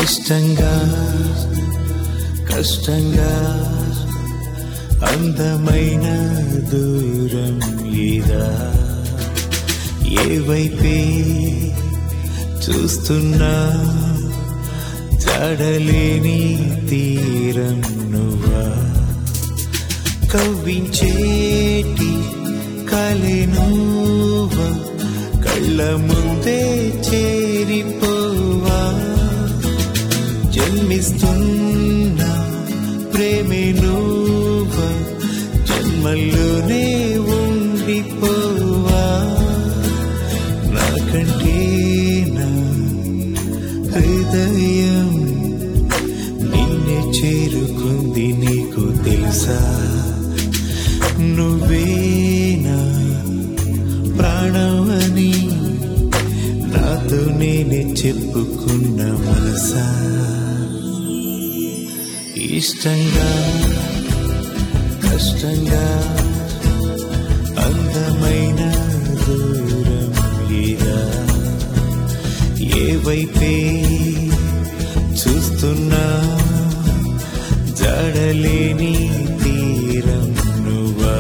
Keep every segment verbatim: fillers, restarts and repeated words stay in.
ఇష్టంగా కష్టంగా అందమైన దూరం ఇదా, ఏ వైపే చూస్తున్నా జాడలేని తీరం నువ్వా, కవ్వించేటి కలే నువ్వా, కళ్ళ ముందే చేరిపోవా, జన్మిస్తున్నా ప్రేమే నువ్వా, జన్మల్లోనే ఉండిపోవా, నాకంటే నా హృదయం నిన్నే చేరుకుంది, నీకు తెలుసా, నువ్వేనా ప్రాణమని నాతో నేనే చెప్పుకున్న మనసా. ఇష్టంగా కష్టంగా అందమైన దూరం ఇదా, ఏ వైపే చూస్తున్నా జాడలేని తీరం నువ్వా.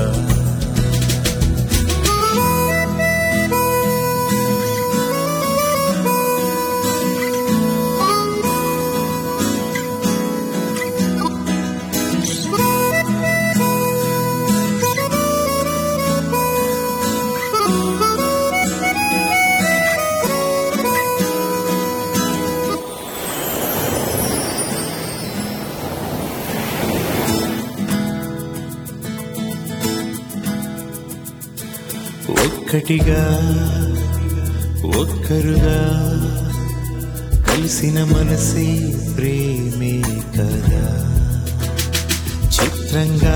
ఒక్కటిగా ఒక్కరుగా కలిసిన మనసే ప్రేమే కదా, చిత్రంగా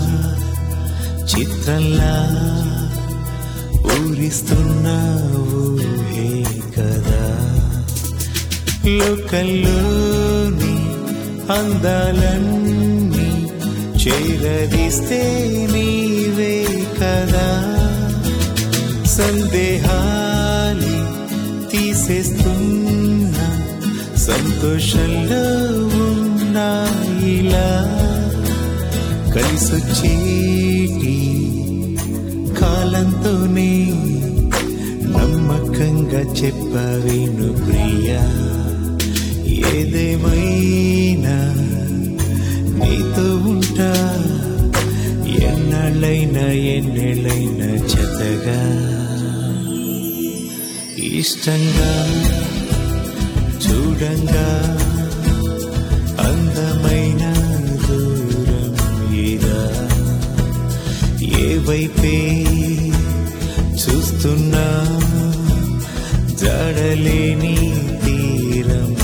చిత్రంలా ఊరిస్తున్నా ఊహే కదా, లోకల్లోని అందాలన్నీ చేరదీస్తే నీవే కదా, సందేహాలి తీసేస్తున్నా సంతోషంలో ఉన్నా, ఇలా కలిసొచ్చేటి కాలంతోనే నమ్మకంగా చెప్పవేను ప్రియా, ఏదేమైనా నీతో ఉంటా, ఎన్నాళ్ళైనా ఎన్నేళ్ళైనా జతగా. ఇష్టంగా చూడంగా అందమైన దూరం ఇదా, ఏ వైపే చూస్తున్నా జాడలేని తీరం